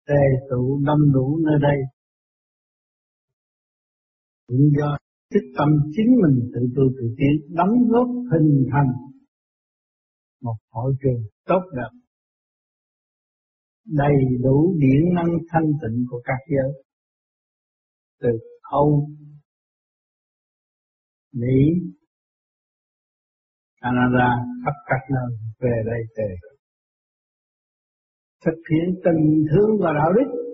tề tụ đông đủ nơi đây. Cũng do thức tâm chính mình tự tu tự tiến đóng góp hình thành một hội trường tốt đẹp, đầy đủ điển năng thanh tịnh của các giới, từ Âu, Mỹ, Canada, khắp các nơi về đây tề thực hiện tình thương và đạo đức,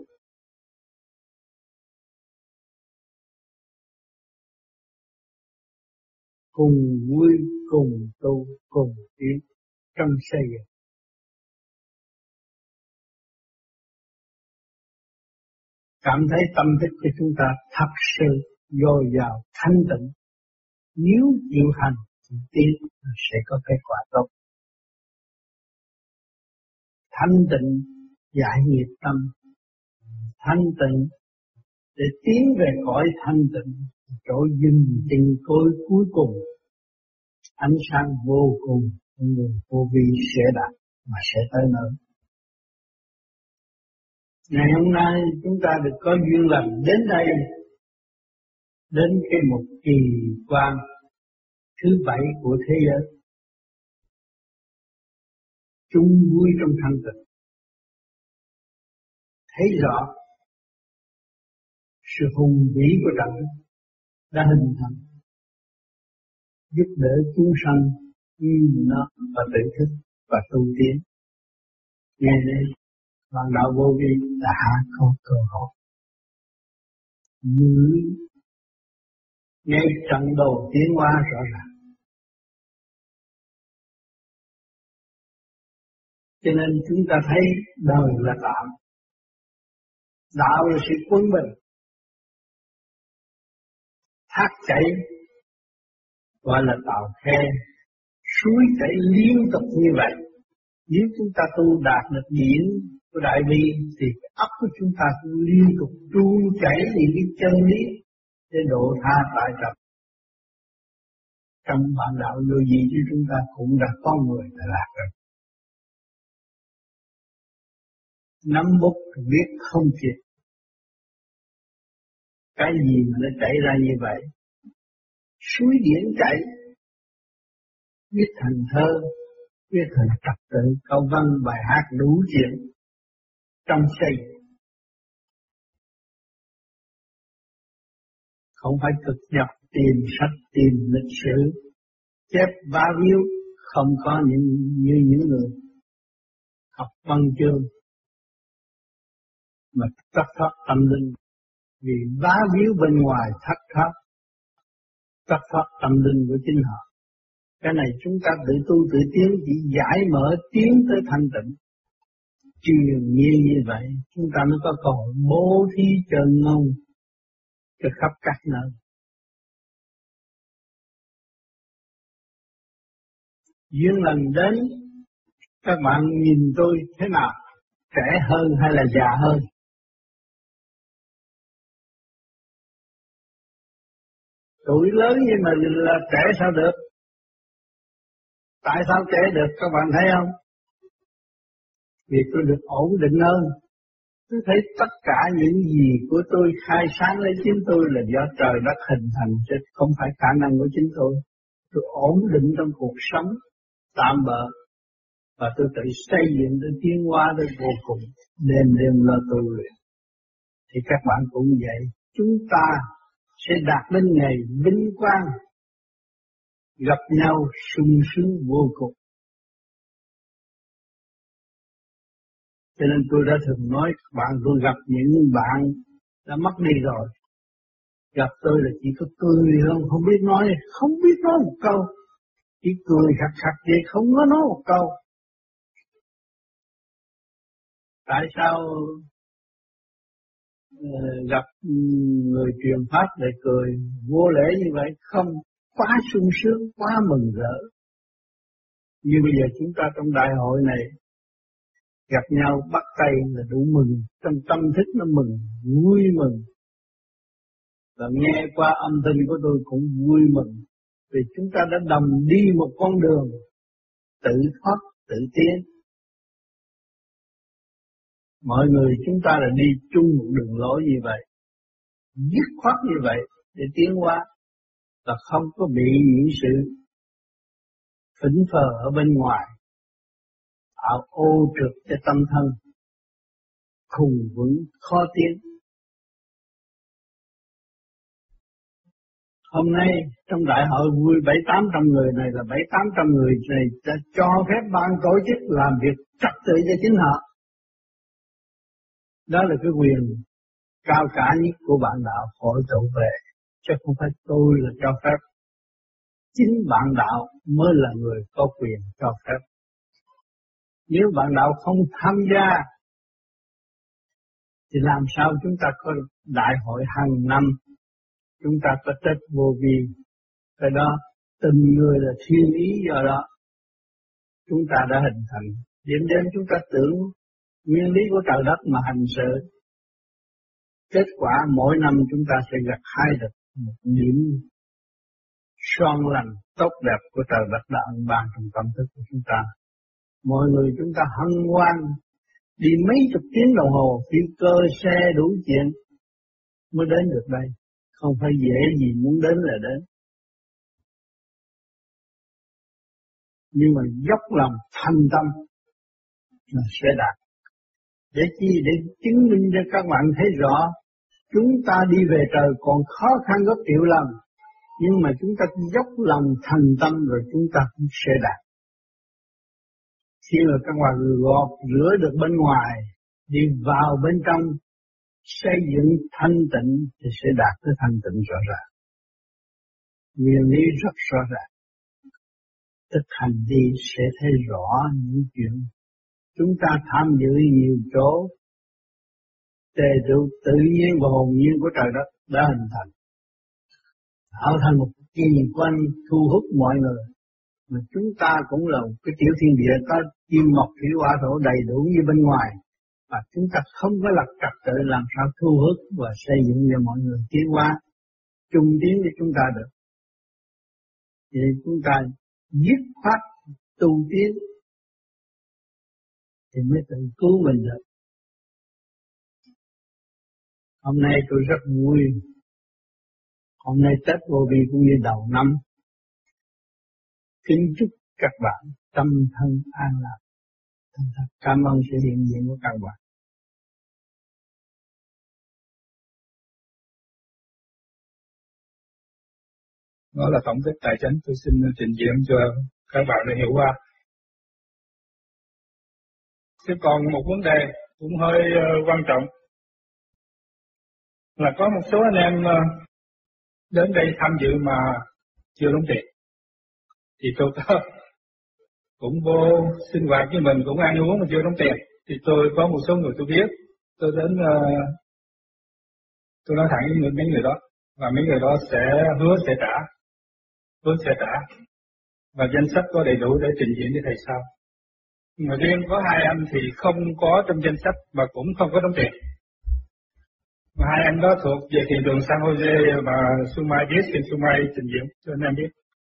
cùng vui, cùng tu, cùng tiến trong xây dựng. Cảm thấy tâm thức của chúng ta thật sự dồi dào thanh tịnh, nếu chịu hành thì tiến sẽ có kết quả tốt. Thanh tịnh giải nghiệp tâm, thanh tịnh để tiến về cõi thanh tịnh, chỗ dừng chân cuối cùng, ánh sáng vô cùng, người vô vi sẽ đạt mà sẽ tới nơi. Ngày hôm nay chúng ta được có duyên lành đến đây, đến cái một kỳ quan thứ 7 của thế giới, chung vui trong thanh tịnh, thấy rõ sự hùng vĩ của trời đã hình thành, giúp đỡ chúng sanh nhìn nó và tự thức và tu tiến. Ngày nay bạn đạo vô vi đã có cơ hội như ngay trận đầu tiến hóa rõ ràng. Cho nên chúng ta thấy đời là tạm, đạo là sự quân bình, thác chảy gọi là tàu khe, suối chảy liên tục như vậy. Nếu chúng ta tu đạt được điển của đại bi thì óc của chúng ta cũng liên tục tuôn chảy những cái chân lý để độ tha tại trần. Trong bản đạo vô vi chứ chúng ta cũng đã có người đã đạt rồi. Nắm bút viết không kịp. Cái gì mà nó chảy ra như vậy? Suối điển chảy, viết thành thơ, viết thành trật tự, câu văn, bài hát đủ chuyện trong xây. Không phải cực nhọc tìm sách, tìm lịch sử, chép ba víu, không có như những người học văn chương mà thất thoát tâm linh, vì vá víu bên ngoài thất thoát tâm linh của chính họ. Cái này chúng ta tự tu tự tiến chỉ giải mở tiến tới thanh tịnh. Truyền nhiên như vậy chúng ta mới có cơ hội bố thí chân ngôn cho khắp các nơi. Duyên lần đến các bạn nhìn tôi thế nào? Trẻ hơn hay là già hơn? Tuổi lớn nhưng mà là trẻ sao được? Tại sao trẻ được các bạn thấy không? Vì tôi được ổn định hơn. Tôi thấy tất cả những gì của tôi khai sáng lấy chính tôi là do trời đất hình thành, chứ không phải khả năng của chính tôi. Tôi ổn định trong cuộc sống tạm bợ và tôi tự xây dựng để tiến hóa đến vô cùng, đêm lo tu luyện. Thì các bạn cũng vậy, chúng ta sẽ đạt đến ngày vinh quang, gặp nhau sung sướng vô cùng. Cho nên tôi đã thường nói bạn, tôi gặp những bạn đã mất đi rồi, gặp tôi là chỉ có cười không biết nói, không biết nói một câu, chỉ cười khặt vậy, không có nói một câu. Tại sao gặp người truyền pháp để cười vô lễ như vậy? Không, quá sung sướng, quá mừng rỡ. Như bây giờ chúng ta trong đại hội này gặp nhau bắt tay là đủ mừng, trong tâm thức nó mừng, vui mừng. Và nghe qua âm thanh của tôi cũng vui mừng, vì chúng ta đã đồng đi một con đường tự thoát, tự tiến. Mọi người chúng ta là đi chung một đường lối như vậy, dứt khoát như vậy để tiến hóa, và không có bị những sự phỉnh phờ ở bên ngoài tạo ô trượt cho tâm thân, khùng vững khó tiến. Hôm nay trong đại hội vui 700-800 người này là 700-800 người này đã cho phép ban tổ chức làm việc trật tự cho chính họ. Đó là cái quyền cao cả nhất của bạn đạo hội tụ về, chứ không phải tôi là cho phép. Chính bạn đạo mới là người có quyền cho phép. Nếu bạn đạo không tham gia thì làm sao chúng ta có đại hội hàng năm, chúng ta có Tết Vô Vi, cái đó từng người là thiên ý, do đó chúng ta đã hình thành. Điểm đến chúng ta tưởng nguyên lý của trời đất mà hành sự, kết quả mỗi năm chúng ta sẽ gặt hái được một điểm son lành tốt đẹp của trời đất đã ân ban trong tâm thức của chúng ta. Mọi người chúng ta hân hoan đi mấy chục tiếng đồng hồ, phi cơ xe đủ chuyện mới đến được đây, không phải dễ gì muốn đến là đến. Nhưng mà dốc lòng thành tâm là sẽ đạt. Để chi? Để chứng minh cho các bạn thấy rõ chúng ta đi về trời còn khó khăn gấp triệu lần, nhưng mà chúng ta dốc lòng thành tâm rồi chúng ta cũng sẽ đạt. Khi mà các bạn gọt rửa được bên ngoài, đi vào bên trong xây dựng thanh tịnh thì sẽ đạt tới thanh tịnh rõ ràng. Nguyên lý rất rõ ràng. Thực hành đi sẽ thấy rõ những chuyện chúng ta tham dự nhiều chỗ, tề tựu tự nhiên và hồn nhiên của trời đất đã hình thành, tạo thành một kỳ quan thu hút mọi người. Mà chúng ta cũng là một cái tiểu thiên địa có chim mọc thủy hỏa thổ đầy đủ như bên ngoài, và chúng ta không có lập trật tự làm sao thu hút và xây dựng cho mọi người tiến hóa chung tiến để chúng ta được. Thì chúng ta dứt khoát tu tiến thì mới tự cứu mình được. Hôm nay tôi rất vui. Hôm nay Tết Vô Vi cũng như đầu năm. Kính chúc các bạn tâm thân an lạc. Cảm ơn sự hiện diện của các bạn. Đó là tổng kết tài chánh, tôi xin trình diện cho các bạn để hiểu qua. Chứ còn một vấn đề cũng hơi quan trọng là có một số anh em đến đây tham dự mà chưa đóng tiền. Thì tôi cũng vô sinh hoạt với mình, cũng ăn uống mà chưa đóng tiền. Thì tôi có một số người tôi biết, tôi đến tôi nói thẳng với mấy người đó, và mấy người đó sẽ hứa sẽ trả. Và danh sách có đầy đủ để trình diễn với thầy sau. Nhưng mà riêng có hai anh thì không có trong danh sách và cũng không có đóng tiền. Mà hai anh đó thuộc về thiền đường San Jose mà Xuân Mai biết, xin Xuân Mai trình diễn cho anh em biết.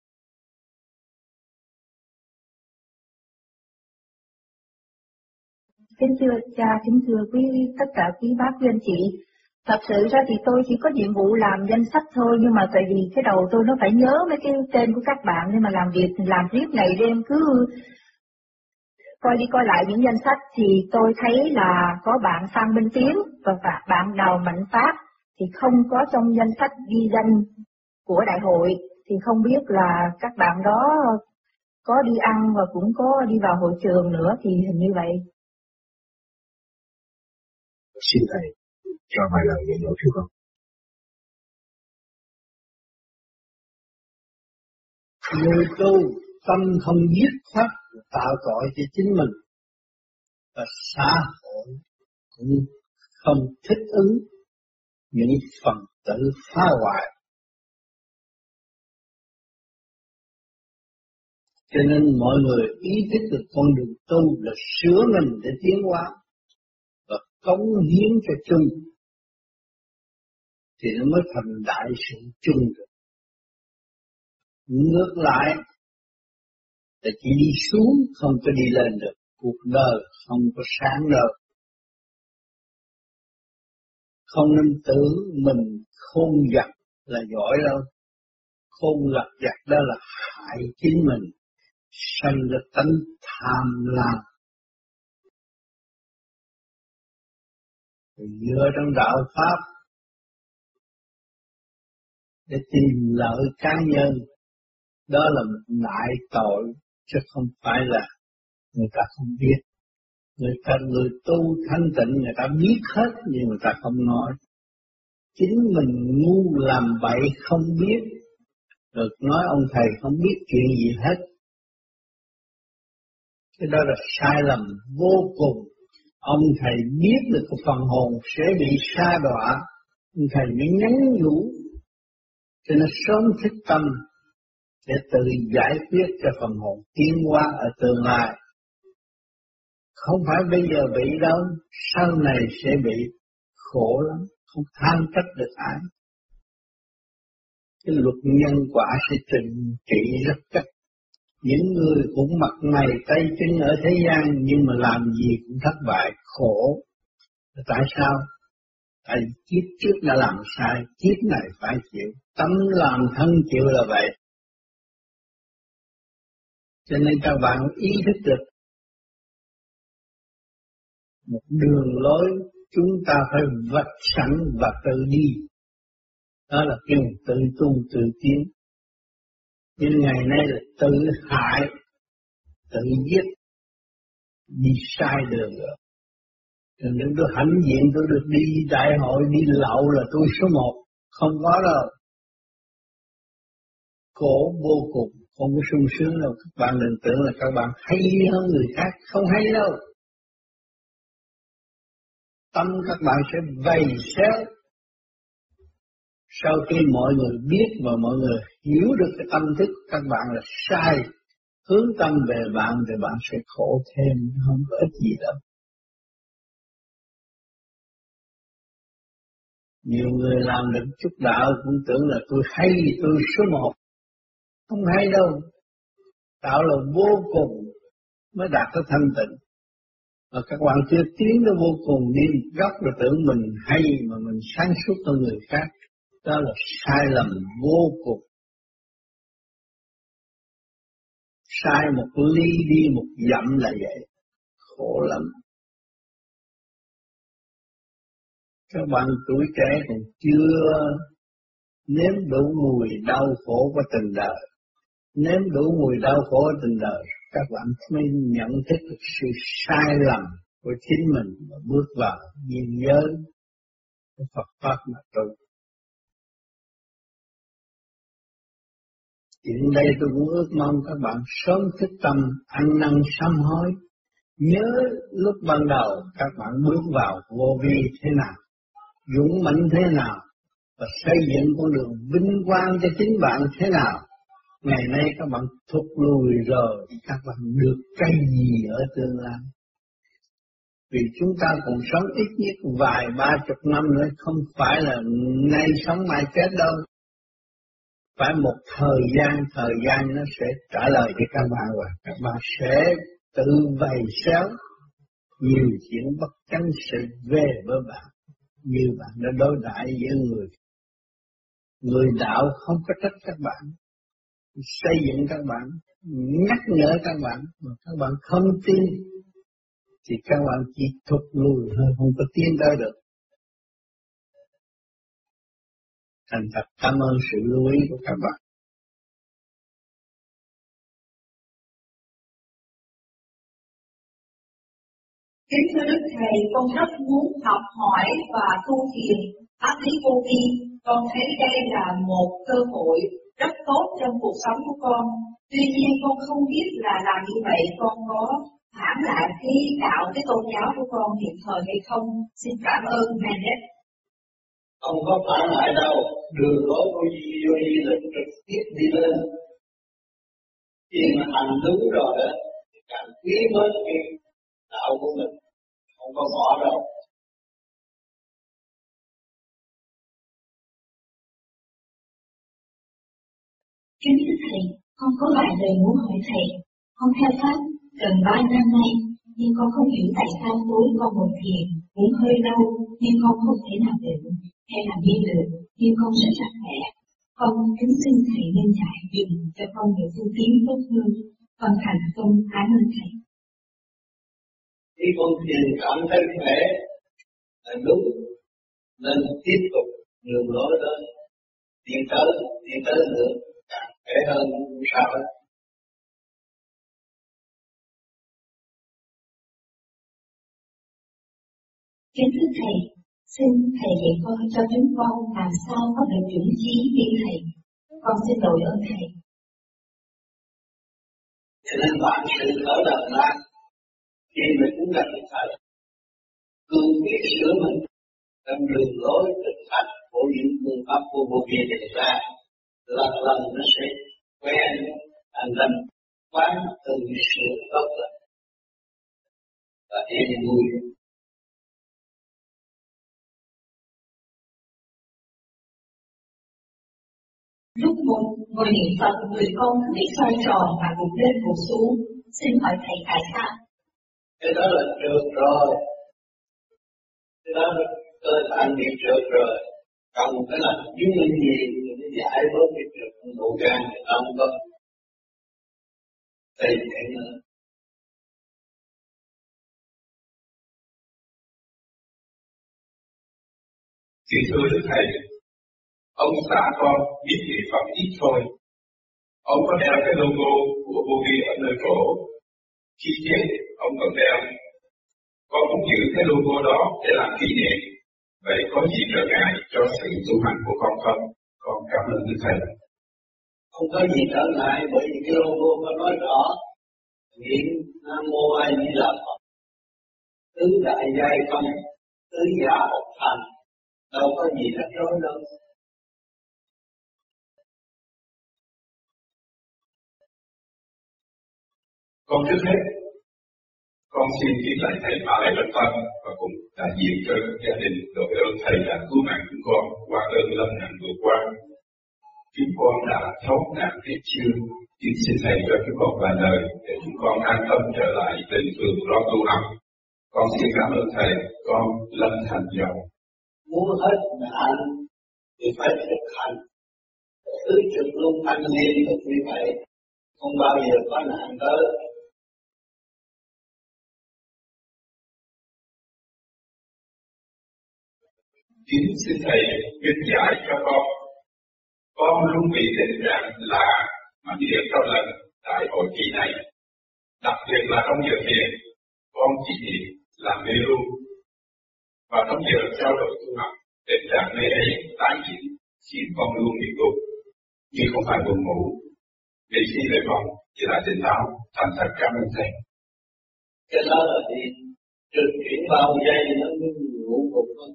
Kính thưa cha, kính thưa tất cả quý bác quý anh chị. Thật sự ra thì tôi chỉ có nhiệm vụ làm danh sách thôi, nhưng mà tại vì cái đầu tôi nó phải nhớ mấy cái tên của các bạn nên mà làm việc làm riết ngày đêm cứ coi đi coi lại những danh sách thì tôi thấy là có bạn Phan Minh Tiến và bạn Đào Mạnh Phát thì không có trong danh sách ghi danh của đại hội, thì không biết là các bạn đó có đi ăn và cũng có đi vào hội trường nữa thì hình như vậy. Xin thầy cho vài lời dạy dỗ được không? Người tu tâm không dứt khoát tạo tội cho chính mình, và xã hội cũng không thích ứng những phần tử phá hoại. Cho nên mọi người ý thức được con đường tu là sửa mình để tiến hóa và cống hiến cho chung, thì nó mới thành đại sự chung được. Ngược lại là chỉ đi xuống không có đi lên được, cuộc đời không có sáng đâu. Không nên tưởng mình khôn vặt là giỏi đâu. Khôn lặt vặt đó là hại chính mình, sanh ra tánh tham lam. Dựa trong đạo Pháp để tìm lợi cá nhân, đó là một đại tội, chứ không phải là người ta không biết. Người tu thanh tịnh người ta biết hết nhưng người ta không nói. Chính mình ngu làm bậy không biết, được nói ông thầy không biết chuyện gì hết. Cái đó là sai lầm vô cùng. Ông thầy biết được cái phần hồn sẽ bị sa đọa, ông thầy mới nhắn nhủ cho nó sớm thức tâm để tự giải quyết cho phần hồn tiến hóa ở tương lai. Không phải bây giờ bị đâu, sau này sẽ bị khổ lắm, không than trách được ai. Cái luật nhân quả sẽ trừng trị rất chắc. Những người cũng mặt mày tay chân ở thế gian nhưng mà làm gì cũng thất bại, khổ. Tại sao? Tại kiếp trước đã làm sai, kiếp này phải chịu. Tâm làm thân chịu là vậy. Cho nên các bạn ý thức được một đường lối chúng ta phải vạch sẵn và tự đi. Đó là kêu tự tu tự tiến. Nhưng ngày nay là tự hại, tự giết, đi sai đường rồi. Đừng tôi hãnh diện tôi được đi đại hội, đi lậu là tôi số 1. Không có đâu. Khổ vô cùng, không có sung sướng đâu. Các bạn đừng tưởng là các bạn hay hơn người khác, không hay đâu. Tâm các bạn sẽ vầy xéo. Sau khi mọi người biết và mọi người hiểu được cái tâm thức các bạn là sai, hướng tâm về bạn thì bạn sẽ khổ thêm, không có ích gì đâu. Nhiều người làm được chút đạo cũng tưởng là tôi hay, tôi số 1. Không hay đâu. Đạo là vô cùng mới đạt tới thanh tịnh. Và các bạn chưa tiến tới vô cùng đi góc rồi tưởng mình hay mà mình sáng suốt hơn người khác. Đó là sai lầm vô cùng. Sai một ly đi một dặm là vậy. Khổ lắm. Các bạn tuổi trẻ còn chưa nếm đủ mùi đau khổ của tình đời. Nếm đủ mùi đau khổ của tình đời, các bạn mới nhận thức được sự sai lầm của chính mình và bước vào duyên giới của Phật Pháp mà tu. Hiện đây tôi cũng ước mong các bạn sớm thức tâm, ăn năn sám hối. Nhớ lúc ban đầu các bạn bước vào vô vi thế nào, dũng mãnh thế nào, và xây dựng con đường vinh quang cho chính bạn thế nào. Ngày nay các bạn thụt lùi rồi, các bạn được cái gì ở tương lai? Vì chúng ta còn sống ít nhất vài 30 năm nữa, không phải là nay sống mai chết đâu. Phải một thời gian nó sẽ trả lời cho các bạn và các bạn sẽ tự vầy xéo nhiều chuyện bất chánh sự về với bạn. Như bạn đã đối đãi với người. Người đạo không có trách các bạn, xây dựng các bạn, nhắc nhở các bạn, mà các bạn không tin thì các bạn chỉ thụt lùi thôi, không có tiến tới được. Thành thật cảm ơn sự lưu ý của các bạn. Kính thưa Đức Thầy, con rất muốn học hỏi và tu thiền pháp lý vô vi. Con thấy đây là một cơ hội rất tốt trong cuộc sống của con. Tuy nhiên con không biết là làm như vậy con có phản lại cái tôn giáo của con hiện thời hay không. Xin cảm ơn Ngài Nhất. Không có phản lại đâu, đường lối của vô vi là trực tiếp đi lên. Khi mà hành đúng rồi đó, thì càng quý mến cái đạo của mình, không có bỏ đâu. Kính thưa Thầy, con có vài lời muốn hỏi Thầy. Con theo Pháp gần 3 năm nay, nhưng con không hiểu tại sao tối con ngồi thiền cũng hơi lâu, nhưng con không thể nào định hay làm đi được, nhưng con rất là khỏe. Con kính xin thầy nên dạy dùm cho con những phương tiến tốt hơn. Con thành công cảm ơn thầy. Khi con thiền cảm thấy khỏe là đúng, nên tiếp tục đường lối đó, tiến tới nữa, càng khỏe hơn cũng sao đó. Kính thưa thầy, xin thầy dạy con cho chúng con làm sao có được dũng chí tin thầy. Con xin lỗi ơn thầy. Cho nên bạn sự khởi đầu ra, khi mình cũng gặp thầy, cương quyết sửa mình trong đường lối thực hành của những phương pháp của vô vi đề ra, lần nó sẽ quen thành tâm quán từ sự tốt lành và yên vui. Lúc ngồi niệm Phật, người con cứ bị xoay tròn và gục lên gục xuống. Xin hỏi thầy tại sao? Cái đó là trượt rồi. Cái đó là cơ bản bị trượt rồi. Còn cái là chứng minh gì thì nó giải bớt cái trượt nội gan thì nó không có tùy tiện nữa. Kính thưa Đức Thầy, ông xã con biết niệm Phật ít thôi. Ông có đeo cái logo của vô vi ở nơi cổ. Khi chết, ông còn đeo. Con cũng giữ cái logo đó để làm kỷ niệm. Vậy có gì trở ngại cho sự tu hành của con không? Con cảm ơn Đức Thầy. Không có gì trở ngại, bởi vì cái logo có nói rõ niệm Nam Mô A Di Đà Phật, tứ đại giai không, tứ giả học thành, đâu có gì rắc rối đâu. Con trước hết, con xin kính lại thầy Mã Lại Bạch Phân và cùng đại diện cho gia đình đội ơn thầy đã cứu mạng chúng con qua ơn lâm nạn vừa qua. Chúng con đã thoát nạn hết chưa? Kính xin thầy cho chúng con vài lời để chúng con an tâm trở lại tình thường lo tu học. Con xin cảm ơn thầy, con lâm thành dòng. Muốn hết nạn thì phải thực hành, cứ trực luôn thanh niên được như vậy, không bao giờ có nạn tới. Kính xin thầy khuyên giải cho con luôn bị tình trạng là mạnh liệt trong lần tại hội kỳ này, đặc biệt là trong giờ thiền, con chỉ niệm làm mê luôn, và trong giờ trao đổi tu học, tình trạng mê ấy tái diễn khiến con luôn bị gục, nhưng không phải buồn ngủ. Vì khi về phòng thì lại tỉnh táo, thành thật cảm ơn thầy. Cái đó là gì? Trực chuyển bao giây nó mới ngủ gục thôi.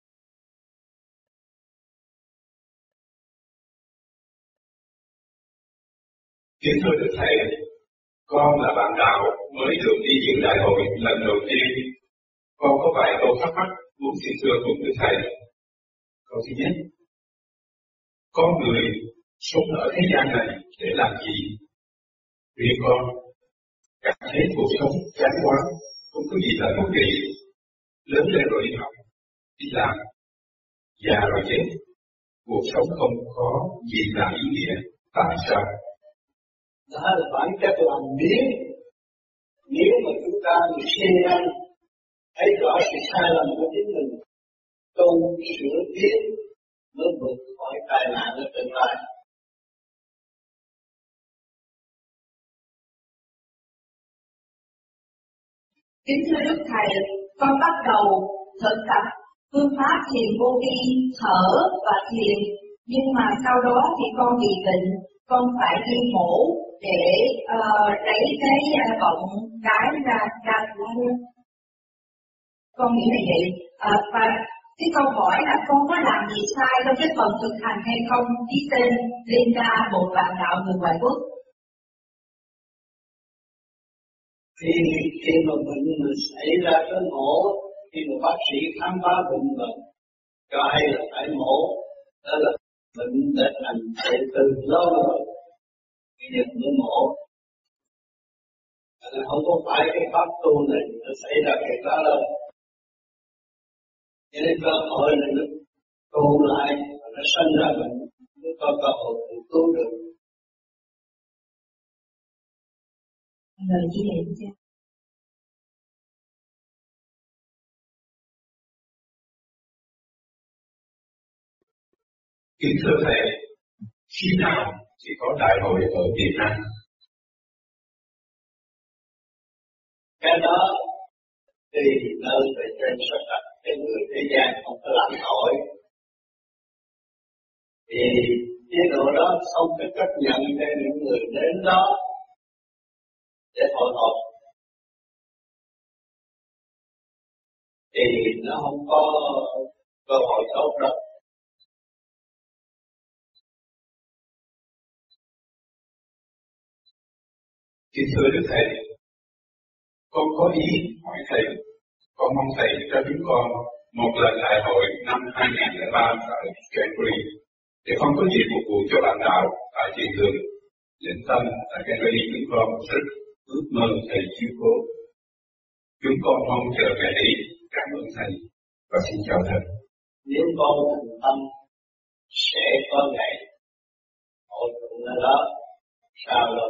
Kính thưa Đức Thầy, con là bạn đạo mới được đi dự đại hội lần đầu tiên. Con có vài câu thắc mắc muốn xin thưa cùng Đức Thầy. Câu thứ nhất, con người sống ở thế gian này để làm gì? Vì con cảm thấy cuộc sống chán quá, không có gì là thú vị. Lớn lên rồi đi học, đi làm, già rồi chết. Cuộc sống không có gì là ý nghĩa. Tại sao? Đó là bản chất làm biến. Nếu mà chúng ta siêng năng thấy rõ sự sai lầm của chính mình, tu sửa tiến mới vượt khỏi tai nạn ở tương lai. Kính thưa Đức Thầy, con bắt đầu thực tập phương pháp thiền vô vi, thở và thiền, nhưng mà sau đó thì con bị bệnh, con phải đi mổ để lấy cái bọng cái ra luôn. Con nghĩ là vậy. Và cái câu hỏi là con có làm gì sai trong cái phần thực hành hay không? Ký tên Linda, một bạn đạo người ngoại quốc. Khi mà bệnh mình xảy ra cái mổ, khi mà bác sĩ khám phá bệnh cho hay là phải mổ, đó là bệnh đã thành từ lâu rồi, bây giờ mới mổ. Không có phải cái pháp tu này nó xảy ra cái đó đâu. Cho nên cơ hội này nó tu lại và nó sanh ra mình mới có cơ hội để cứu được. Lời chỉ điểm chứ. Kính thưa Thầy, khi nào chỉ có đại hội ở Việt Nam? Cái đó tùy nơi về trên sự thật, cái người thế gian không có làm nổi. Thì chế độ đó không có chấp nhận cho những người đến đó để hội họp. Thì nó không có cơ hội tốt đâu. Kính thưa Đức Thầy, con có ý hỏi Thầy, con mong Thầy cho chúng con một lần đại hội năm 2003 tại Canterbury để con có dịp phục vụ cho bạn đạo tại thiền đường Định Tâm tại Canterbury. Chúng con rất ước mơ Thầy chiếu cố. Chúng con mong chờ ngày ấy. Cảm ơn Thầy và xin chào Thầy. Nếu con thành tâm sẽ có ngày hội tụ ở đó. Sao đâu?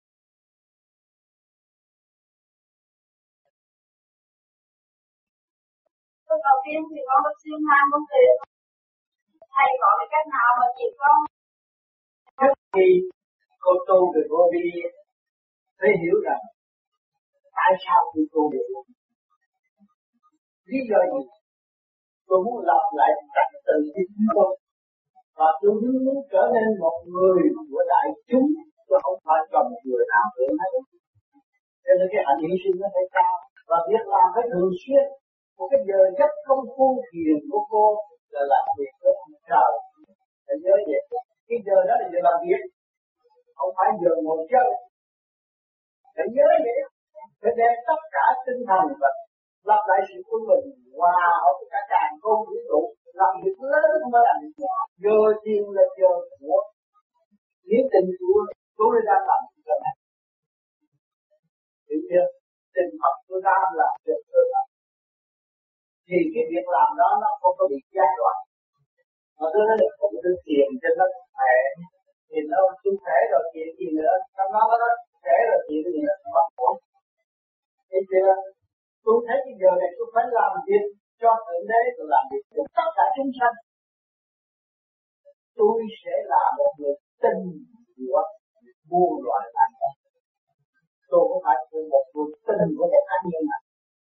Lúc đầu tiên thì con có xin hai môn tiền. Thầy gọi cái cách nào mà chị con? Trước khi cô tu về vô vi phải hiểu rằng tại sao tôi tu về vô vi. Lý do gì? Tôi muốn lập lại trật tự cho chúng tôi. Và tôi muốn trở nên một người của đại chúng. Tôi không phải cho một người nào nữa hết. Cho nên cái hạnh hy sinh nó phải cao. Và việc làm phải thường xuyên. Một cái giờ rất công phu thiền của cô là làm việc với ông trời. Phải nhớ vậy. Cái giờ đó là giờ làm việc. Không phải giờ ngồi chơi. Phải nhớ vậy. Phải đem tất cả tinh thần và lập lại sự quân bình. Ở cả càng không vũ trụ. Làm việc lớn mới làm việc nhỏ. Giờ thiền là giờ của nghĩa tình của tôi đang làm việc này. Hiểu chưa? Tình Phật tôi đang làm việc tôi làm. Thì cái việc làm đó nó không có bị gián đoạn. Mà tôi nói là không có tiền cho nó khỏe. Thì nó tôi khỏe rồi chuyện gì nữa. Trong đó nó khỏe rồi chuyện gì nữa. Bắt buộc. Thế chưa? Tôi thấy cái giờ này tôi phải làm việc cho Thượng Đế. Tôi làm việc cho tất cả chúng sanh. Tôi sẽ là một người tình của muôn loài làm đó. Tôi không phải là một người tình của một cá nhân nào.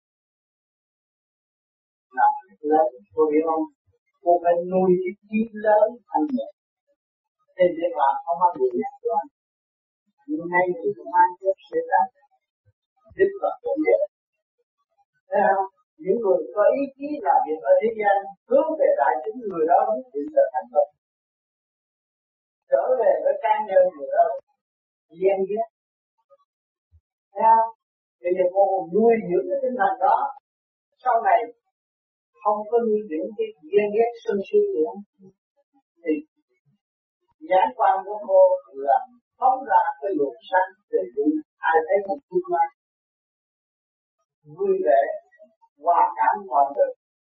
Làm việc lớn, cô hiểu không? Cô phải nuôi cái chí lớn thành một. Thì việc làm không có gì nhạt đó. Nhưng ngay khi tôi mang chút sẽ ra Đức Phật cũng vậy. Thấy không? Những người có ý chí làm việc ở thế gian hướng về đại chúng, người đó nhất định sẽ thành công. Trở về với cá nhân người đó ghen ghét. Thấy không? Bây giờ cô còn nuôi dưỡng cái tinh thần đó. Sau này không có nuôi dưỡng cái ghen ghét sân si nữa. Thì nhãn quan của cô là phóng ra cái luồng xanh để ai thấy một chút mai vui vẻ hòa cảm mọi người.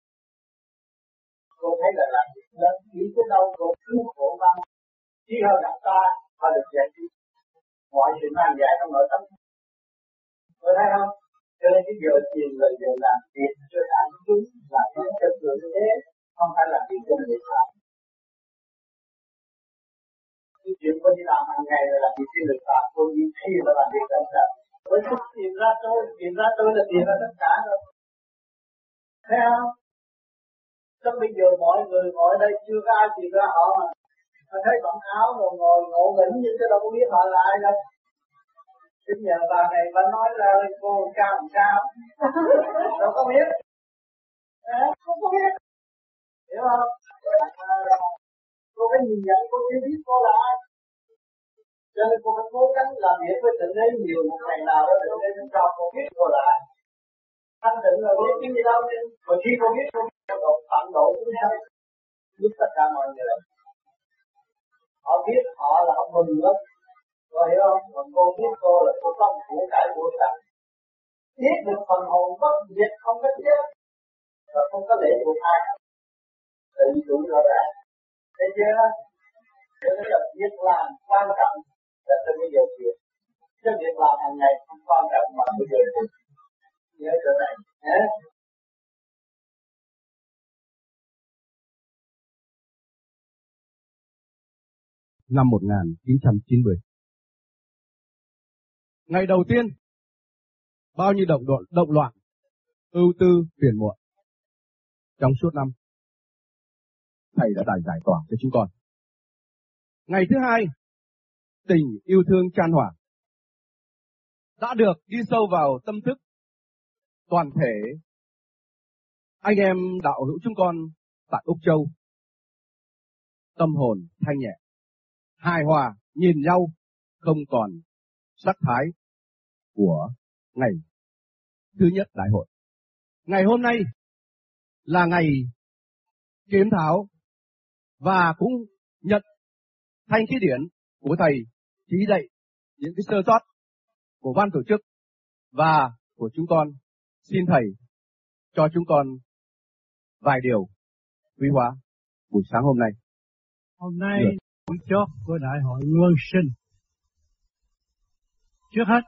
Cô thấy là làm việc lớn, nghĩ tới đâu cô cứu khổ văn chỉ hơn đặt ta và được giải quyết mọi sự nan giải trong nội tâm. Cô thấy không? Cho nên cái giờ tiền là giờ làm việc cho đại chúng, làm việc cho thượng đế, không phải là việc cho người khác. Cái chuyện cô đi làm hàng ngày là làm việc cho người khác, cô đi thi là làm việc cho người. Với chút tiền ra tôi là tiền ra tất cả rồi. Thấy không? Cho bây giờ mọi người ngồi đây chưa có ai tiền ra họ mà. Mà thấy bận áo rồi ngồi ngộ nghĩnh như thế đâu có biết họ là ai đâu. Bây giờ bà này bà nói là cô cao làm sao. Đâu có biết. Không có biết. Hiểu không? Cô phải nhìn nhận cô chưa biết cô là ai. Cho nên cô phải cố gắng làm việc với Thượng Đế nhiều, một ngày nào đó Thượng Đế cho cô biết cô là ai. Thanh tịnh là biết cái gì đâu chứ. Mà khi cô biết cô tận độ cũng sao. Biết tất cả mọi người. Họ biết họ là họ mừng lắm. Có hiểu không? Còn cô biết cô là cô tâm của cải của sạch. Biết được phần hồn bất diệt không có chết. Và không có lệ thuộc ai. Tự chủ rõ ràng. Thấy chưa? Cho nên là việc làm quan trọng là từ bây giờ việc. Chứ việc làm hàng ngày không quan trọng mà bây giờ việc. Nhớ chỗ này. Nhớ. Năm 1990. Ngày đầu tiên, bao nhiêu động loạn, ưu tư, phiền muộn. Trong suốt năm, Thầy đã giải tỏa cho chúng con. Ngày thứ hai, tình yêu thương chan hòa đã được đi sâu vào tâm thức toàn thể anh em đạo hữu chúng con tại Úc Châu. Tâm hồn thanh nhẹ, hài hòa, nhìn nhau, không còn sắc thái của ngày thứ nhất đại hội. Ngày hôm nay là ngày kiểm thảo và cũng nhận thanh khí điển của Thầy chỉ dạy những cái sơ sót của ban tổ chức và của chúng con. Xin Thầy cho chúng con vài điều quý hóa buổi sáng hôm nay. Hôm nay buổi chót của đại hội Nguyên Sinh. Trước hết,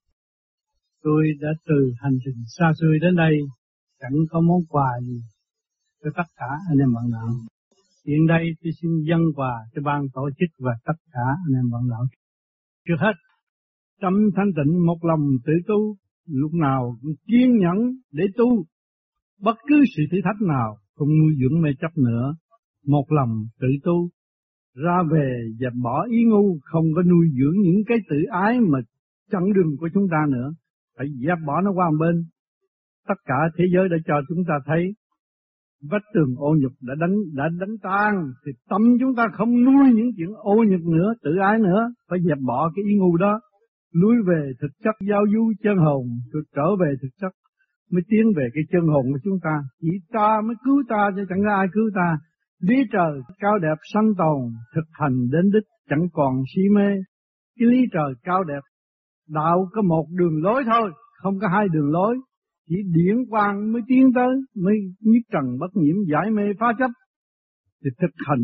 tôi đã từ hành trình xa xôi đến đây, chẳng có món quà gì cho tất cả anh em bạn đạo. Hiện đây tôi xin dâng quà cho ban tổ chức và tất cả anh em bạn đạo. Trước hết, tâm thanh tịnh một lòng tự tu, lúc nào cũng kiên nhẫn để tu. Bất cứ sự thử thách nào không nuôi dưỡng mê chấp nữa, một lòng tự tu. Ra về dẹp bỏ ý ngu, không có nuôi dưỡng những cái tự ái mà chặn đường của chúng ta nữa. Phải dẹp bỏ nó qua một bên. Tất cả thế giới đã cho chúng ta thấy vách tường ô nhục đã đánh tan, thì tâm chúng ta không nuôi những chuyện ô nhục nữa, tự ái nữa, phải dẹp bỏ cái ý ngu đó, lui về thực chất, giao du chân hồn, rồi trở về thực chất mới tiến về cái chân hồn của chúng ta. Chỉ ta mới cứu ta chứ chẳng có ai cứu ta. Lý trời cao đẹp sanh tồn, thực hành đến đích chẳng còn si mê. Cái lý trời cao đẹp, đạo có một đường lối thôi, không có hai đường lối. Chỉ điển quang mới tiến tới, mới nhất trần bất nhiễm, giải mê phá chấp. Thì thực hành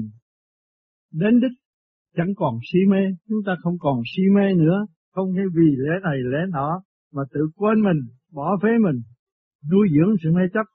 đến đích chẳng còn si mê, chúng ta không còn si mê nữa, không thể vì lẽ này lẽ nọ mà tự quên mình, bỏ phế mình, nuôi dưỡng sự mê chấp.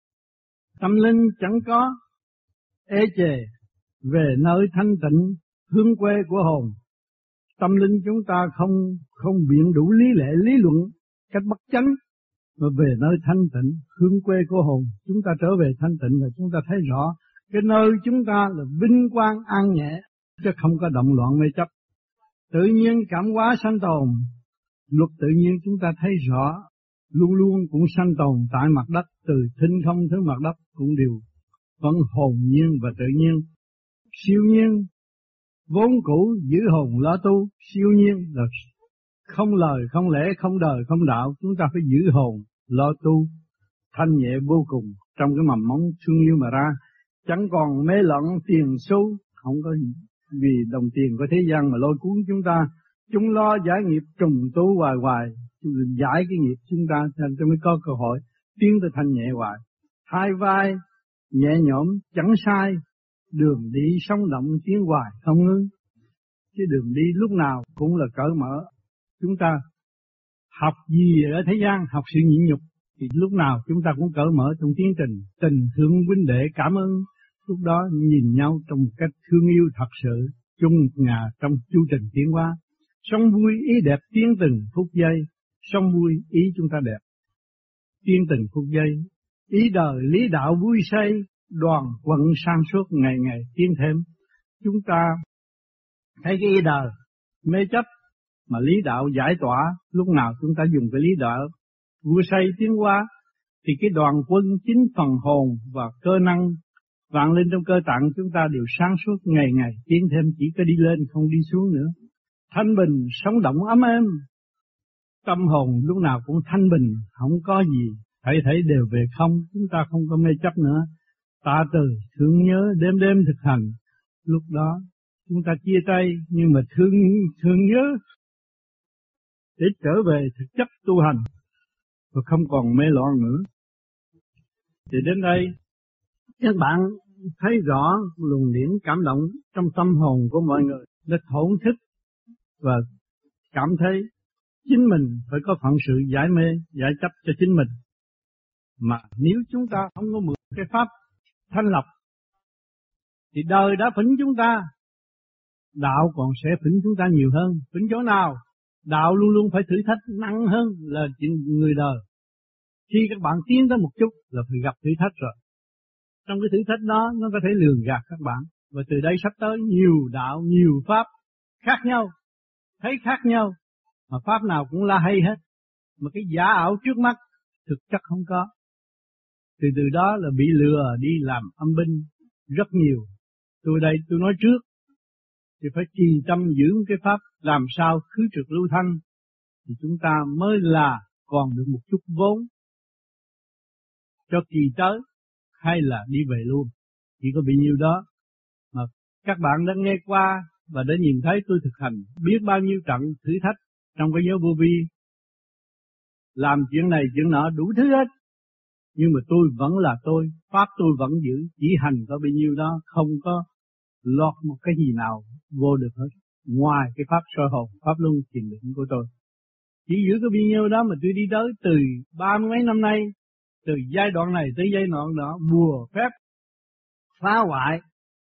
Tâm linh chẳng có ê chề về nơi thanh tịnh hương quê của hồn. Tâm linh chúng ta không biện đủ lý lẽ lý luận cách bất chánh, mà về nơi thanh tịnh hương quê của hồn. Chúng ta trở về thanh tịnh là chúng ta thấy rõ cái nơi chúng ta là vinh quang an nhẹ, chứ không có động loạn mê chấp. Tự nhiên cảm hóa sanh tồn, luật tự nhiên chúng ta thấy rõ, luôn luôn cũng sanh tồn tại mặt đất, từ thinh không tới mặt đất cũng đều vẫn hồn nhiên và tự nhiên. Siêu nhiên vốn cũ giữ hồn lo tu, siêu nhiên là không lời, không lẽ, không đời, không đạo. Chúng ta phải giữ hồn, lo tu, thanh nhẹ vô cùng trong cái mầm móng thương yêu mà ra. Chẳng còn mê lẫn tiền xu, không có vì đồng tiền của thế gian mà lôi cuốn chúng ta. Chúng lo giải nghiệp trùng tu hoài hoài, giải cái nghiệp chúng ta cho mới có cơ hội tiến tới thanh nhẹ hoài. Hai vai nhẹ nhõm chẳng sai, đường đi sống động tiến hoài không ngưng. Chứ đường đi lúc nào cũng là cởi mở. Chúng ta học gì ở thế gian, học sự nhịn nhục, thì lúc nào chúng ta cũng cởi mở trong tiến trình tình thương huynh đệ cảm ơn. Lúc đó nhìn nhau trong một cách thương yêu thật sự, chung nhà trong chu trình tiến hóa. Sống vui ý đẹp tiến từng phút giây, sống vui ý chúng ta đẹp, tiến từng phút giây. Ý đời lý đạo vui say, đoàn quận sang suốt ngày ngày tiến thêm. Chúng ta thấy cái ý đời mê chấp mà lý đạo giải tỏa, lúc nào chúng ta dùng cái lý đạo vui say tiến hóa, thì cái đoàn quân chính phần hồn và cơ năng vạn linh trong cơ tạng chúng ta đều sáng suốt ngày ngày tiến thêm, chỉ có đi lên không đi xuống nữa. Thanh bình sống động ấm êm, tâm hồn lúc nào cũng thanh bình, không có gì thấy đều về không. Chúng ta không có mê chấp nữa, tạ từ thương nhớ đêm đêm thực hành. Lúc đó chúng ta chia tay nhưng mà thương nhớ để trở về thực chất tu hành và không còn mê loạn nữa. Thì đến đây các bạn thấy rõ luồng điển cảm động trong tâm hồn của mọi người, đã thổn thức và cảm thấy chính mình phải có phận sự giải mê, giải chấp cho chính mình. Mà nếu chúng ta không có mượn cái pháp thanh lọc thì đời đã phỉnh chúng ta, đạo còn sẽ phỉnh chúng ta nhiều hơn. Phỉnh chỗ nào? Đạo luôn luôn phải thử thách nặng hơn là chuyện người đời. Khi các bạn tiến tới một chút là phải gặp thử thách rồi. Trong cái thử thách đó nó có thể lường gạt các bạn. Và từ đây sắp tới nhiều đạo, nhiều pháp khác nhau, thấy khác nhau, mà pháp nào cũng là hay hết. Mà cái giả ảo trước mắt thực chất không có. Từ đó là bị lừa đi làm âm binh rất nhiều. Tôi đây tôi nói trước thì phải trì tâm dưỡng cái pháp làm sao khứ trực lưu thanh thì chúng ta mới là còn được một chút vốn cho kỳ tới hay là đi về luôn. Chỉ có bị nhiêu đó mà các bạn đã nghe qua và đã nhìn thấy tôi thực hành biết bao nhiêu trận thử thách trong cái giới vô vi, làm chuyện này chuyện nọ đủ thứ hết. Nhưng mà tôi vẫn là tôi, pháp tôi vẫn giữ, chỉ hành có bao nhiêu đó, không có lọt một cái gì nào vô được hết. Ngoài cái pháp soi hồn, pháp luân thiền định của tôi. Chỉ giữ cái bao nhiêu đó mà tôi đi tới từ 30 mấy năm nay, từ giai đoạn này tới giai đoạn đó, bùa phép phá hoại,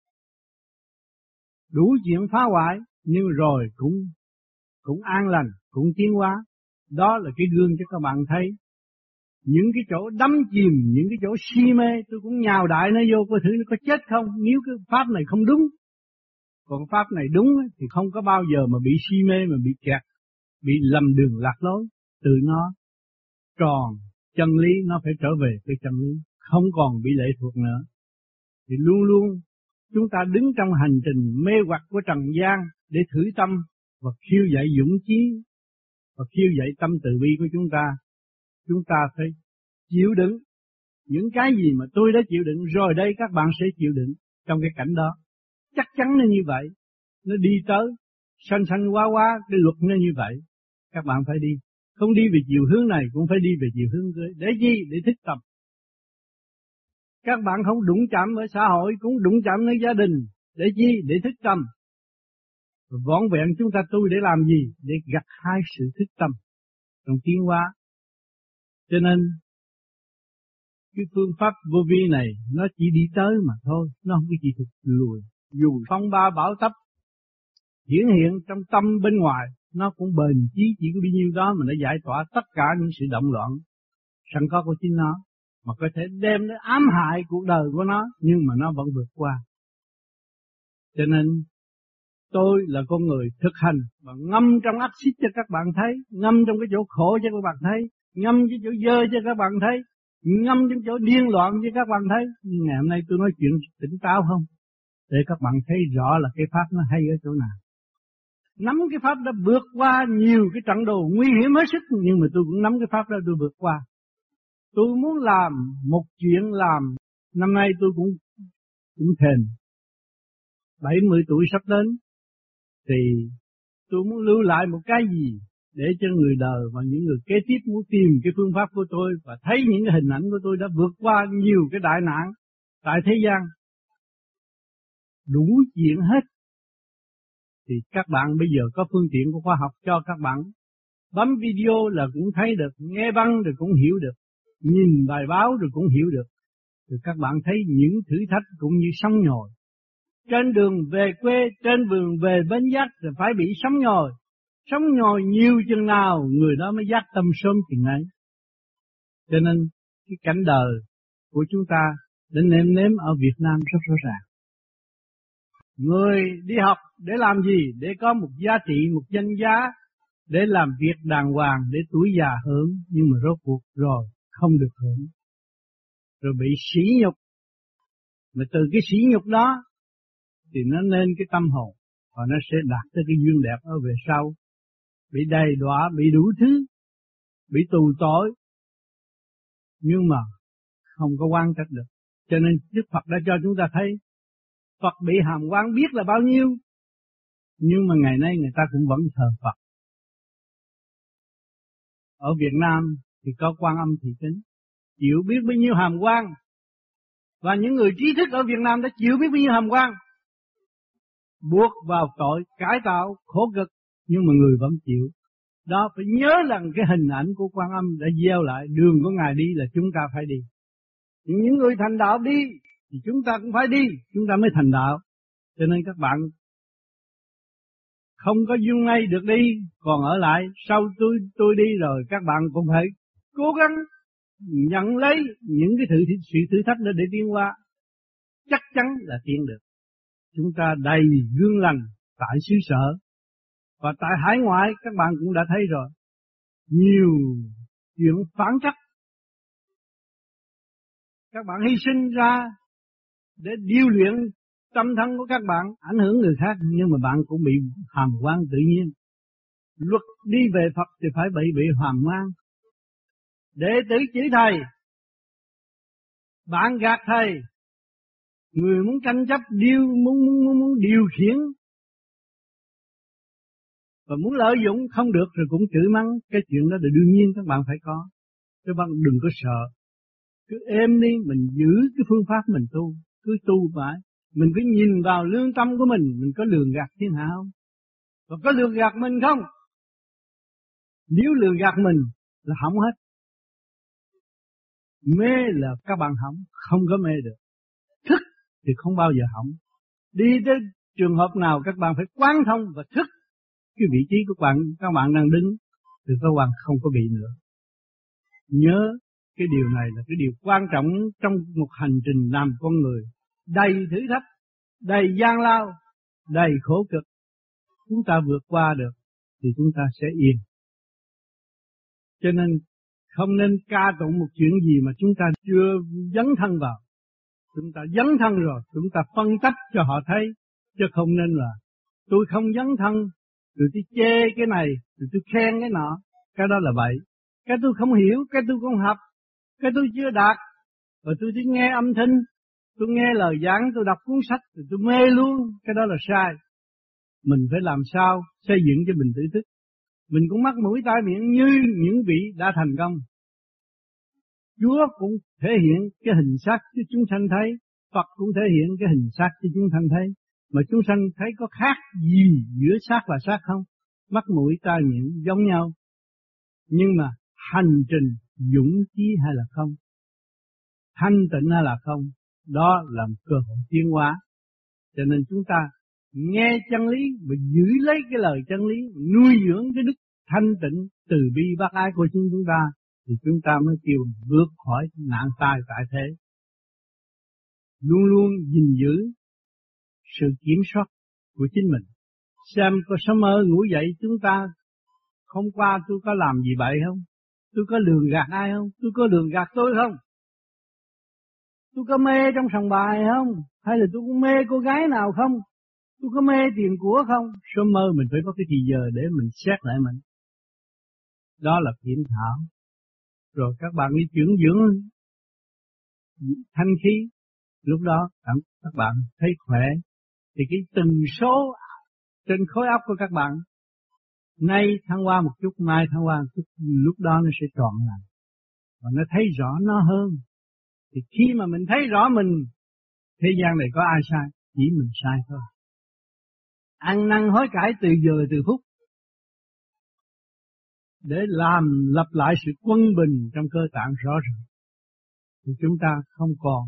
đủ chuyện phá hoại, nhưng rồi cũng an lành, cũng tiến hóa. Đó là cái gương cho các bạn thấy. Những cái chỗ đắm chìm, những cái chỗ si mê, tôi cũng nhào đại nó vô coi thử nó có chết không, nếu cái pháp này không đúng. Còn pháp này đúng thì không có bao giờ mà bị si mê, mà bị kẹt, bị lầm đường lạc lối. Từ nó tròn chân lý, nó phải trở về với chân lý, không còn bị lệ thuộc nữa. Thì luôn luôn chúng ta đứng trong hành trình mê hoặc của trần gian để thử tâm và khiêu dậy dũng chí và khiêu dậy tâm từ bi của chúng ta. Chúng ta phải chịu đựng những cái gì mà tôi đã chịu đựng, rồi đây các bạn sẽ chịu đựng trong cái cảnh đó. Chắc chắn nó như vậy, nó đi tới, sanh quá, cái luật nó như vậy. Các bạn phải đi, không đi về chiều hướng này cũng phải đi về chiều hướng kia. Để gì? Để thức tâm. Các bạn không đụng chạm với xã hội, cũng đụng chạm với gia đình. Để chi? Để thức tâm. Vỏn vẹn chúng ta tu để làm gì? Để gặt hai sự thức tâm trong tiến hóa. Cho nên cái phương pháp vô vi này nó chỉ đi tới mà thôi, nó không có gì thuộc lùi. Dù phong ba bão táp hiển hiện trong tâm bên ngoài, nó cũng bền chí chỉ có bao nhiêu đó mà nó giải tỏa tất cả những sự động loạn sẵn có của chính nó, mà có thể đem đến ám hại cuộc đời của nó, nhưng mà nó vẫn vượt qua. Cho nên tôi là con người thực hành và ngâm trong axit cho các bạn thấy, ngâm trong cái chỗ khổ cho các bạn thấy, ngâm cái chỗ dơ cho các bạn thấy, ngâm trong chỗ điên loạn cho các bạn thấy. Nhưng ngày hôm nay tôi nói chuyện tỉnh táo không? Để các bạn thấy rõ là cái pháp nó hay ở chỗ nào. Nắm cái pháp đã vượt qua nhiều cái trận đồ nguy hiểm hết sức, nhưng mà tôi cũng nắm cái pháp đó tôi vượt qua. Tôi muốn làm một chuyện làm, năm nay tôi cũng thèm 70 tuổi sắp đến, thì tôi muốn lưu lại một cái gì để cho người đời và những người kế tiếp muốn tìm cái phương pháp của tôi và thấy những cái hình ảnh của tôi đã vượt qua nhiều cái đại nạn tại thế gian. Đủ chuyện hết. Thì các bạn bây giờ có phương tiện của khoa học cho các bạn. Bấm video là cũng thấy được, nghe băng rồi cũng hiểu được, nhìn bài báo rồi cũng hiểu được. Rồi các bạn thấy những thử thách cũng như sóng nhồi. Trên đường về quê, trên đường về bến giác rồi phải bị sóng nhồi. Sóng nhồi nhiều chừng nào người đó mới giác tâm sớm chừng ấy. Cho nên cái cảnh đời của chúng ta đã nêm nếm ở Việt Nam rất rõ ràng. Người đi học để làm gì? Để có một giá trị, một danh giá, để làm việc đàng hoàng, để tuổi già hưởng, nhưng mà rốt cuộc rồi không được hưởng. Rồi bị sỉ nhục. Mà từ cái sỉ nhục đó thì nó nên cái tâm hồn và nó sẽ đạt tới cái duyên đẹp ở về sau. Bị đầy đọa, bị đủ thứ, bị tù tội, nhưng mà không có quan trách được. Cho nên Đức Phật đã cho chúng ta thấy Phật bị hàm oan biết là bao nhiêu, Nhưng mà ngày nay người ta cũng vẫn thờ Phật. Ở Việt Nam thì có Quan Âm Thị Kính, chịu biết bao nhiêu hàm quan. Và những người trí thức ở Việt Nam đã chịu biết bao nhiêu hàm quan. Buộc vào tội cải tạo khổ cực, nhưng mà người vẫn chịu. Đó, phải nhớ rằng cái hình ảnh của Quan Âm đã gieo lại, đường của Ngài đi là chúng ta phải đi. Những người thành đạo đi thì chúng ta cũng phải đi, chúng ta mới thành đạo. Cho nên các bạn không có duyên ngay được đi, còn ở lại sau tôi đi rồi các bạn cũng phải cố gắng nhận lấy những cái sự thử thách đó để tiến qua. Chắc chắn là tiến được. Chúng ta đầy gương lành tại xứ sở và tại hải ngoại các bạn cũng đã thấy rồi. Nhiều chuyện phản trắc. Các bạn hy sinh ra để điêu luyện tâm thân của các bạn, ảnh hưởng người khác, nhưng mà bạn cũng bị hàm quan tự nhiên. Luật đi về Phật thì phải bị hàm quan. Đệ tử chỉ thầy, bạn gạt thầy, người muốn tranh chấp muốn điều khiển và muốn lợi dụng không được rồi cũng chửi mắng. Cái chuyện đó là đương nhiên các bạn phải có. Các bạn đừng có sợ, cứ êm đi, mình giữ cái phương pháp mình tu, cứ tu mãi. Mình phải nhìn vào lương tâm của mình có lường gạt thiên hạ không? Và có lường gạt mình không? Nếu lường gạt mình là hỏng hết. Mê là các bạn hỏng, không có mê được. Thức thì không bao giờ hỏng. Đi tới trường hợp nào các bạn phải quán thông và thức cái vị trí của các bạn đang đứng thì các bạn không có bị nữa. Nhớ cái điều này là cái điều quan trọng trong một hành trình làm con người đầy thử thách, đầy gian lao, đầy khổ cực. Chúng ta vượt qua được thì chúng ta sẽ yên. Cho nên không nên ca tụng một chuyện gì mà chúng ta chưa dấn thân vào. Chúng ta dấn thân rồi, chúng ta phân tích cho họ thấy, chứ không nên là tôi không dấn thân, rồi tôi chê cái này, rồi tôi khen cái nọ. Cái đó là bậy. Cái tôi không hiểu, cái tôi không học, cái tôi chưa đạt, rồi tôi chỉ nghe âm thanh, tôi nghe lời giảng, tôi đọc cuốn sách, rồi tôi mê luôn. Cái đó là sai. Mình phải làm sao xây dựng cho mình tự thức. Mình cũng mắc mũi tai miệng như những vị đã thành công. Chúa cũng thể hiện cái hình xác cho chúng sanh thấy, Phật cũng thể hiện cái hình xác cho chúng sanh thấy. Mà chúng sanh thấy có khác gì giữa xác và xác không? Mắt mũi tai miệng giống nhau. Nhưng mà hành trình dũng chí hay là không? Thanh tịnh hay là không? Đó là một cơ hội tiến hóa. Cho nên chúng ta nghe chân lý và giữ lấy cái lời chân lý, nuôi dưỡng cái đức thanh tịnh từ bi bác ái của chúng ta, thì chúng ta mới kêu vượt khỏi nạn tai tại thế. Luôn luôn gìn giữ sự kiểm soát của chính mình. Xem có sớm mơ ngủ dậy chúng ta, hôm qua tôi có làm gì bậy không? Tôi có lường gạt ai không? Tôi có lường gạt tôi không? Tôi có mê trong sòng bài không? Hay là tôi có mê cô gái nào không? Tôi có mê tiền của không? Sớm mơ mình phải có cái thì giờ để mình xét lại mình. Đó là kiểm thảo. Rồi các bạn đi dưỡng thanh khí. Lúc đó các bạn thấy khỏe. Thì cái tần số trên khối óc của các bạn nay thăng hoa một chút, mai thăng hoa một chút, lúc đó nó sẽ trọn lành. Và nó thấy rõ nó hơn. Thì khi mà mình thấy rõ mình, thế gian này có ai sai? Chỉ mình sai thôi. Ăn năn hối cải từ giờ từ phút để lập lại sự quân bình trong cơ tạng rõ ràng. Thì chúng ta không còn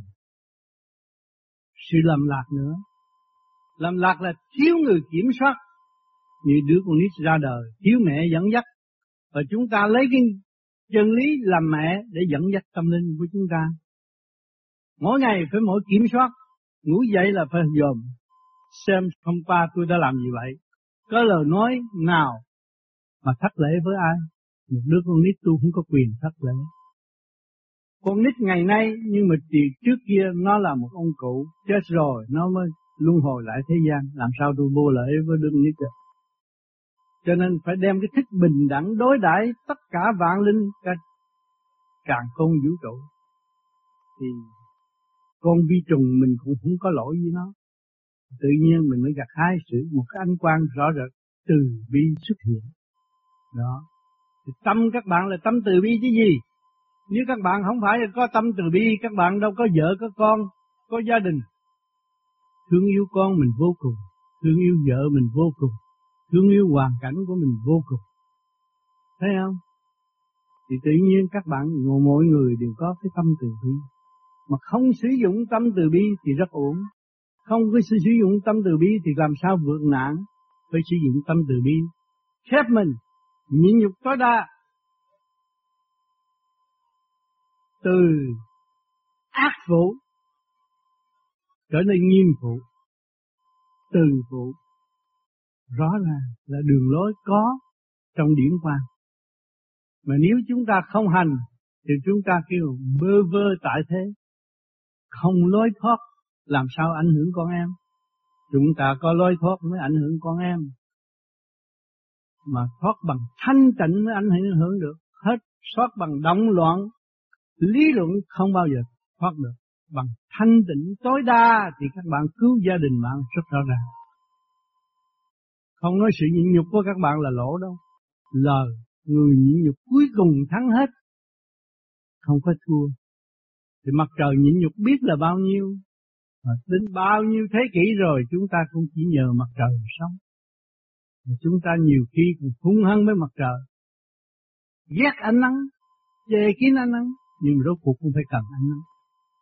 sự lầm lạc nữa. Lầm lạc là thiếu người kiểm soát. Như đứa con nít ra đời, thiếu mẹ dẫn dắt. Và chúng ta lấy cái chân lý làm mẹ để dẫn dắt tâm linh của chúng ta. Mỗi ngày phải kiểm soát. Ngủ dậy là phải dòm. Xem hôm qua tôi đã làm gì vậy? Có lời nói nào mà thất lễ với ai? Một đứa con nít tôi không có quyền thất lễ. Con nít ngày nay, nhưng mà trước kia nó là một ông cụ, chết rồi nó mới luân hồi lại thế gian. Làm sao tôi vô lễ với đứa con nít được? Cho nên phải đem cái thức bình đẳng đối đãi tất cả vạn linh, càn khôn vũ trụ. Thì con vi trùng mình cũng không có lỗi với nó. tự nhiên mình mới gặt hái sự một cái ánh quang rõ rệt từ bi xuất hiện. Đó. Thì tâm các bạn là tâm từ bi chứ gì? Nếu các bạn không phải có tâm từ bi, các bạn đâu có vợ, có con, có gia đình. Thương yêu con mình vô cùng, thương yêu vợ mình vô cùng, thương yêu hoàn cảnh của mình vô cùng. Thấy không? Thì tự nhiên các bạn, mỗi người đều có cái tâm từ bi. Mà không sử dụng tâm từ bi thì rất ổn. Không có sử dụng tâm từ bi thì làm sao vượt nạn? Phải sử dụng tâm từ bi. Khép mình, nhịn nhục tối đa. Từ ác phụ trở nên nghiêm phụ, từ phụ. Rõ ràng là đường lối có trong điển quang. Mà nếu chúng ta không hành thì chúng ta kêu bơ vơ tại thế, không lối thoát, làm sao ảnh hưởng con em? Chúng ta có lối thoát mới ảnh hưởng con em. Mà thoát bằng thanh tịnh mới ảnh hưởng được. Hết thoát bằng động loạn, lý luận không bao giờ thoát được. Bằng thanh tịnh tối đa thì các bạn cứu gia đình bạn rất rõ ràng. Không nói sự nhịn nhục của các bạn là lỗ đâu. Lời người nhịn nhục cuối cùng thắng hết, không có thua. Thì mặt trời nhịn nhục biết là bao nhiêu, mà đến bao nhiêu thế kỷ rồi chúng ta cũng chỉ nhờ mặt trời mà sống. Mà chúng ta nhiều khi cũng hung hăng với mặt trời, ghét ánh nắng, chê kín ánh nắng, nhưng rốt cuộc cũng phải cần ánh nắng.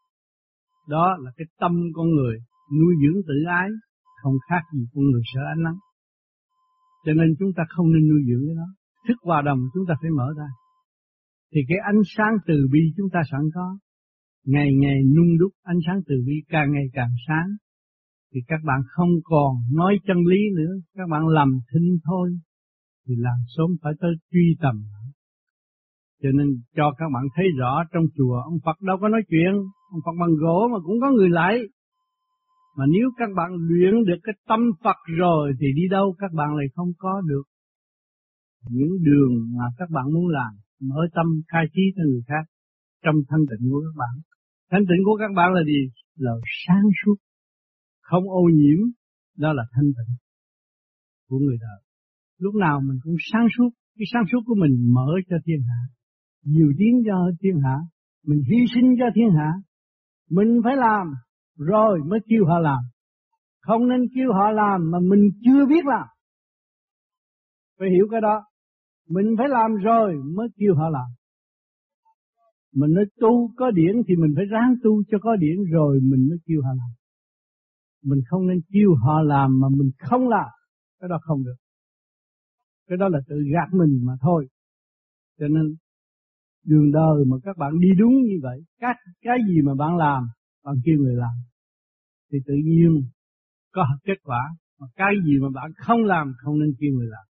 Đó là cái tâm con người nuôi dưỡng tự ái, không khác gì con người sợ ánh nắng. Cho nên chúng ta không nên nuôi dưỡng cái đó. Thức hòa đồng chúng ta phải mở ra. Thì cái ánh sáng từ bi chúng ta sẵn có. Ngày ngày nung đúc ánh sáng từ bi càng ngày càng sáng. Thì các bạn không còn nói chân lý nữa. Các bạn làm thinh thôi. Thì làm sớm phải tới truy tầm. Cho nên cho các bạn thấy rõ trong chùa ông Phật đâu có nói chuyện. Ông Phật bằng gỗ mà cũng có người lại. Mà nếu các bạn luyện được cái tâm Phật rồi thì đi đâu các bạn lại không có được những đường mà các bạn muốn làm. Mở tâm khai trí cho người khác trong thanh tịnh của các bạn. Thanh tịnh của các bạn là gì? Là sáng suốt, không ô nhiễm. Đó là thanh tịnh của người đời. Lúc nào mình cũng sáng suốt. Cái sáng suốt của mình mở cho thiên hạ, nhiều tiếng cho thiên hạ. Mình hy sinh cho thiên hạ. Mình phải làm rồi mới kêu họ làm. Không nên kêu họ làm mà mình chưa biết làm. Phải hiểu cái đó. Mình phải làm rồi mới kêu họ làm. Mình nói tu có điển thì mình phải ráng tu cho có điển rồi mình mới kêu họ làm. Mình không nên kêu họ làm mà mình không làm. Cái đó không được. Cái đó là tự gạt mình mà thôi. Cho nên đường đời mà các bạn đi đúng như vậy, cái gì mà bạn làm, bạn kêu người làm, thì tự nhiên có kết quả. Mà cái gì mà bạn không làm, không nên kêu người làm.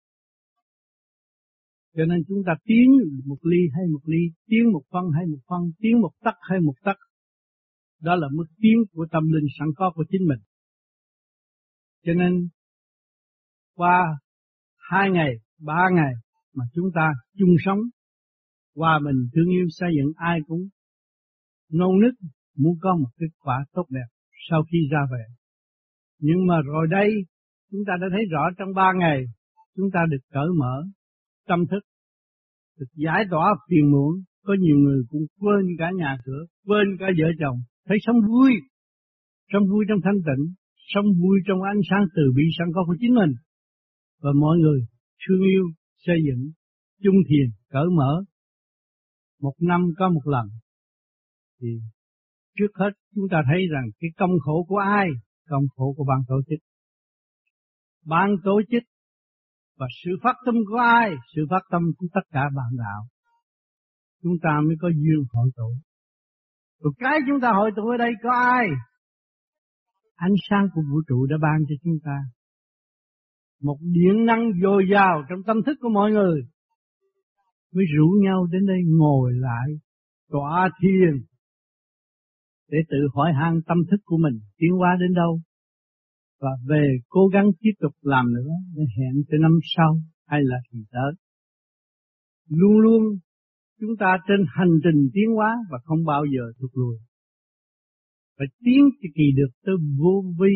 Cho nên chúng ta tiến một ly hay một ly, tiến một phân hay một phân, tiến một tấc hay một tấc. Đó là mức tiến của tâm linh sẵn có của chính mình. Cho nên qua 2 ngày, 3 ngày mà chúng ta chung sống, hòa mình thương yêu xây dựng, ai cũng nôn nức muốn có một kết quả tốt đẹp sau khi ra về. Nhưng mà rồi đây chúng ta đã thấy rõ trong 3 ngày chúng ta được cởi mở tâm thức, được giải tỏa phiền muộn. Có nhiều người cũng quên cả nhà cửa, quên cả vợ chồng, thấy sống vui trong thanh tịnh, sống vui trong ánh sáng từ bi sẵn có của chính mình. Và mọi người thương yêu, xây dựng, chung thiền, cởi mở. 1 năm có một lần. Thì trước hết chúng ta thấy rằng cái công khổ của ai? Công khổ của ban tổ chức. Ban tổ chức và sự phát tâm của ai? Sự phát tâm của tất cả bạn đạo. Chúng ta mới có duyên hội tụ. Rồi cái chúng ta hội tụ ở đây có ai? Ánh sáng của vũ trụ đã ban cho chúng ta một điện năng dồi dào trong tâm thức của mọi người, mới rủ nhau đến đây ngồi lại tọa thiền để tự hỏi han tâm thức của mình tiến hóa đến đâu, và về cố gắng tiếp tục làm nữa để hẹn tới năm sau hay là thì tới. Luôn luôn chúng ta trên hành trình tiến hóa và không bao giờ thụt lùi. Phải tiến cho kỳ được tới vô vi,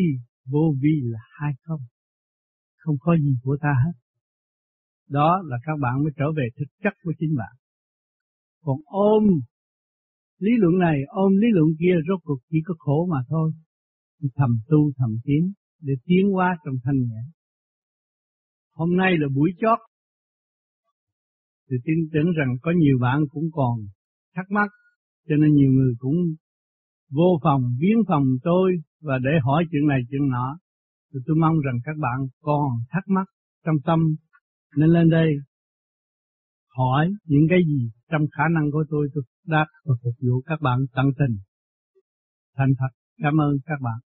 vô vi là hai không. Không có gì của ta hết. Đó là các bạn mới trở về thực chất của chính bạn. Còn ôm lý luận này, ôm lý luận kia, rốt cuộc chỉ có khổ mà thôi. Thầm tu, thầm tiến để tiến hóa trong thanh nhẹ. Hôm nay là buổi chót, thì tin tưởng rằng có nhiều bạn cũng còn thắc mắc, cho nên nhiều người cũng vô phòng, viếng phòng tôi và để hỏi chuyện này chuyện nọ. Thì tôi mong rằng các bạn còn thắc mắc trong tâm nên lên đây hỏi những cái gì trong khả năng của tôi đáp và phục vụ các bạn tận tình. Thành thật cảm ơn các bạn.